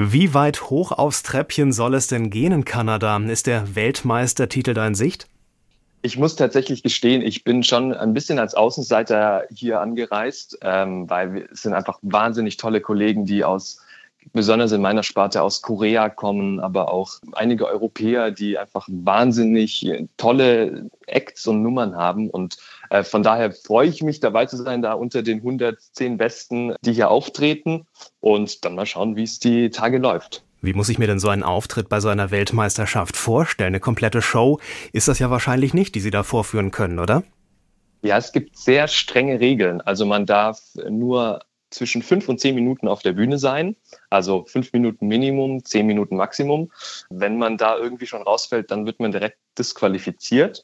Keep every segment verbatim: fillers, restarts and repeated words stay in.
Wie weit hoch aufs Treppchen soll es denn gehen in Kanada? Ist der Weltmeistertitel da in Sicht? Ich muss tatsächlich gestehen, ich bin schon ein bisschen als Außenseiter hier angereist, ähm, weil wir, es sind einfach wahnsinnig tolle Kollegen, die aus, besonders in meiner Sparte, aus Korea kommen, aber auch einige Europäer, die einfach wahnsinnig tolle Acts und Nummern haben. Und äh, von daher freue ich mich, dabei zu sein, da unter den hundertzehn Besten, die hier auftreten. Und dann mal schauen, wie es die Tage läuft. Wie muss ich mir denn so einen Auftritt bei so einer Weltmeisterschaft vorstellen? Eine komplette Show ist das ja wahrscheinlich nicht, die Sie da vorführen können, oder? Ja, es gibt sehr strenge Regeln. Also man darf nur zwischen fünf und zehn Minuten auf der Bühne sein. Also fünf Minuten Minimum, zehn Minuten Maximum. Wenn man da irgendwie schon rausfällt, dann wird man direkt disqualifiziert.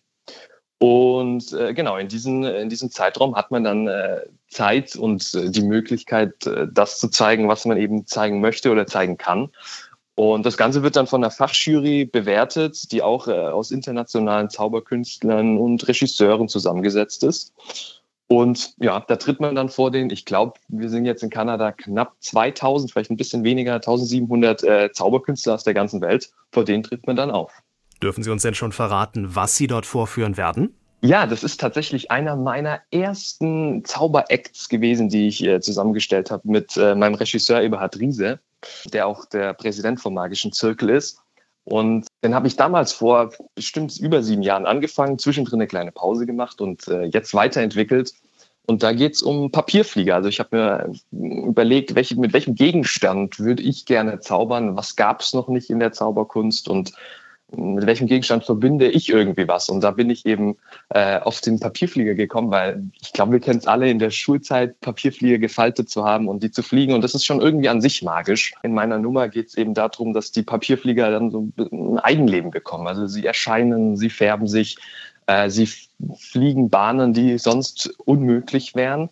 Und äh, genau, in, diesen, in diesem Zeitraum hat man dann äh, Zeit und äh, die Möglichkeit, äh, das zu zeigen, was man eben zeigen möchte oder zeigen kann. Und das Ganze wird dann von einer Fachjury bewertet, die auch äh, aus internationalen Zauberkünstlern und Regisseuren zusammengesetzt ist. Und ja, da tritt man dann vor den, ich glaube, wir sind jetzt in Kanada knapp zweitausend, vielleicht ein bisschen weniger, eintausendsiebenhundert äh, Zauberkünstler aus der ganzen Welt. Vor denen tritt man dann auf. Dürfen Sie uns denn schon verraten, was Sie dort vorführen werden? Ja, das ist tatsächlich einer meiner ersten Zauberacts gewesen, die ich äh, zusammengestellt habe mit äh, meinem Regisseur Eberhard Riese, der auch der Präsident vom Magischen Zirkel ist. Und den habe ich damals vor bestimmt über sieben Jahren angefangen, zwischendrin eine kleine Pause gemacht und äh, jetzt weiterentwickelt. Und da geht es um Papierflieger. Also ich habe mir überlegt, welche, mit welchem Gegenstand würde ich gerne zaubern? Was gab es noch nicht in der Zauberkunst? Und mit welchem Gegenstand verbinde ich irgendwie was? Und da bin ich eben äh, auf den Papierflieger gekommen, weil ich glaube, wir kennen es alle in der Schulzeit, Papierflieger gefaltet zu haben und die zu fliegen. Und das ist schon irgendwie an sich magisch. In meiner Nummer geht es eben darum, dass die Papierflieger dann so ein Eigenleben bekommen. Also sie erscheinen, sie färben sich, äh, sie fliegen Bahnen, die sonst unmöglich wären.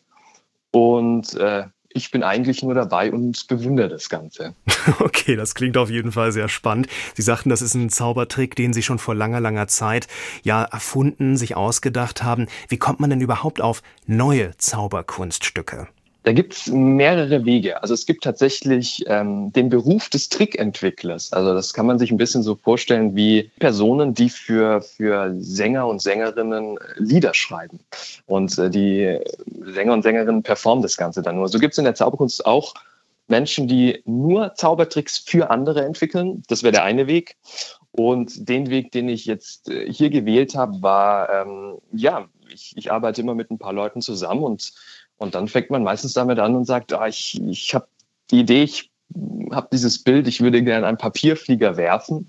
Und äh, ich bin eigentlich nur dabei und bewundere das Ganze. Okay, das klingt auf jeden Fall sehr spannend. Sie sagten, das ist ein Zaubertrick, den Sie schon vor langer, langer Zeit ja erfunden, sich ausgedacht haben. Wie kommt man denn überhaupt auf neue Zauberkunststücke? Da gibt es mehrere Wege. Also es gibt tatsächlich ähm, den Beruf des Trickentwicklers. Also das kann man sich ein bisschen so vorstellen wie Personen, die für, für Sänger und Sängerinnen Lieder schreiben. Und äh, die Sänger und Sängerinnen performen das Ganze dann nur. So gibt es in der Zauberkunst auch Menschen, die nur Zaubertricks für andere entwickeln. Das wäre der eine Weg. Und den Weg, den ich jetzt äh, hier gewählt habe, war, ähm, ja, ich, ich arbeite immer mit ein paar Leuten zusammen und Und dann fängt man meistens damit an und sagt, ah, ich, ich habe die Idee, ich habe dieses Bild, ich würde gerne einen Papierflieger werfen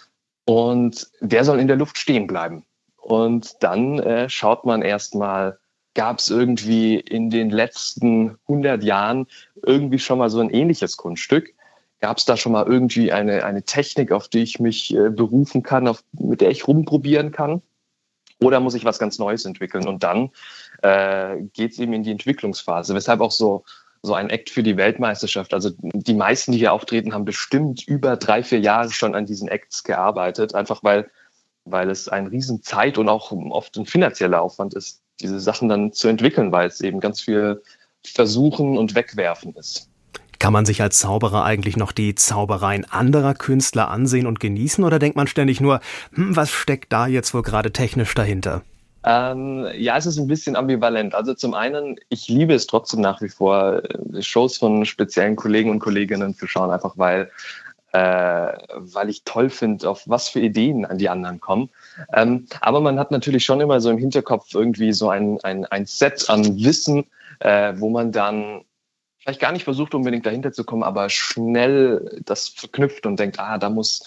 und der soll in der Luft stehen bleiben. Und dann äh, schaut man erstmal, gab es irgendwie in den letzten hundert Jahren irgendwie schon mal so ein ähnliches Kunststück? Gab es da schon mal irgendwie eine, eine Technik, auf die ich mich äh, berufen kann, auf, mit der ich rumprobieren kann? Oder muss ich was ganz Neues entwickeln? Und dann äh, geht es eben in die Entwicklungsphase. Weshalb auch so, so ein Act für die Weltmeisterschaft. Also die meisten, die hier auftreten, haben bestimmt über drei, vier Jahre schon an diesen Acts gearbeitet. Einfach weil, weil es ein riesen Zeit- und auch oft ein finanzieller Aufwand ist, diese Sachen dann zu entwickeln, weil es eben ganz viel Versuchen und Wegwerfen ist. Kann man sich als Zauberer eigentlich noch die Zaubereien anderer Künstler ansehen und genießen? Oder denkt man ständig nur, hm, was steckt da jetzt wohl gerade technisch dahinter? Ähm, ja, es ist ein bisschen ambivalent. Also zum einen, ich liebe es trotzdem nach wie vor, Shows von speziellen Kollegen und Kolleginnen zu schauen, einfach weil, äh, weil ich toll finde, auf was für Ideen an die anderen kommen. Ähm, aber man hat natürlich schon immer so im Hinterkopf irgendwie so ein, ein, ein Set an Wissen, äh, wo man dann vielleicht gar nicht versucht, unbedingt dahinter zu kommen, aber schnell das verknüpft und denkt, ah, da muss,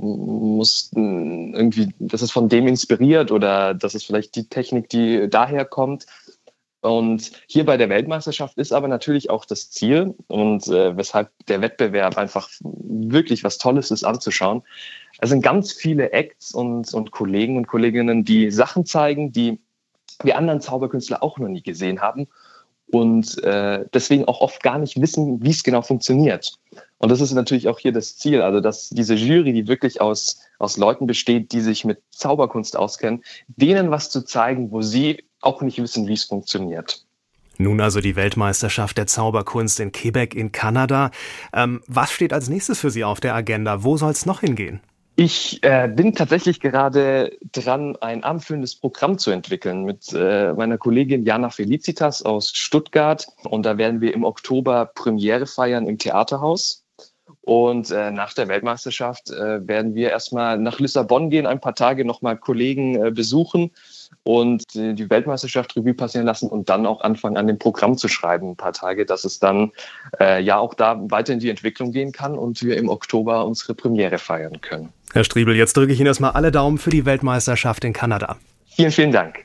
muss irgendwie, das ist von dem inspiriert oder das ist vielleicht die Technik, die daher kommt. Und hier bei der Weltmeisterschaft ist aber natürlich auch das Ziel und äh, weshalb der Wettbewerb einfach wirklich was Tolles ist anzuschauen. Es sind ganz viele Acts und, und Kollegen und Kolleginnen, die Sachen zeigen, die wir anderen Zauberkünstler auch noch nie gesehen haben. Und äh, deswegen auch oft gar nicht wissen, wie es genau funktioniert. Und das ist natürlich auch hier das Ziel, also dass diese Jury, die wirklich aus, aus Leuten besteht, die sich mit Zauberkunst auskennen, denen was zu zeigen, wo sie auch nicht wissen, wie es funktioniert. Nun also die Weltmeisterschaft der Zauberkunst in Quebec in Kanada. Ähm, was steht als nächstes für Sie auf der Agenda? Wo soll es noch hingehen? Ich äh, bin tatsächlich gerade dran, ein abendfüllendes Programm zu entwickeln mit äh, meiner Kollegin Jana Felicitas aus Stuttgart. Und da werden wir im Oktober Premiere feiern im Theaterhaus. Und äh, nach der Weltmeisterschaft äh, werden wir erstmal nach Lissabon gehen, ein paar Tage nochmal Kollegen äh, besuchen und äh, die Weltmeisterschaft Revue passieren lassen und dann auch anfangen, an dem Programm zu schreiben, ein paar Tage, dass es dann äh, ja auch da weiter in die Entwicklung gehen kann und wir im Oktober unsere Premiere feiern können. Herr Striebel, jetzt drücke ich Ihnen erstmal alle Daumen für die Weltmeisterschaft in Kanada. Vielen, vielen Dank.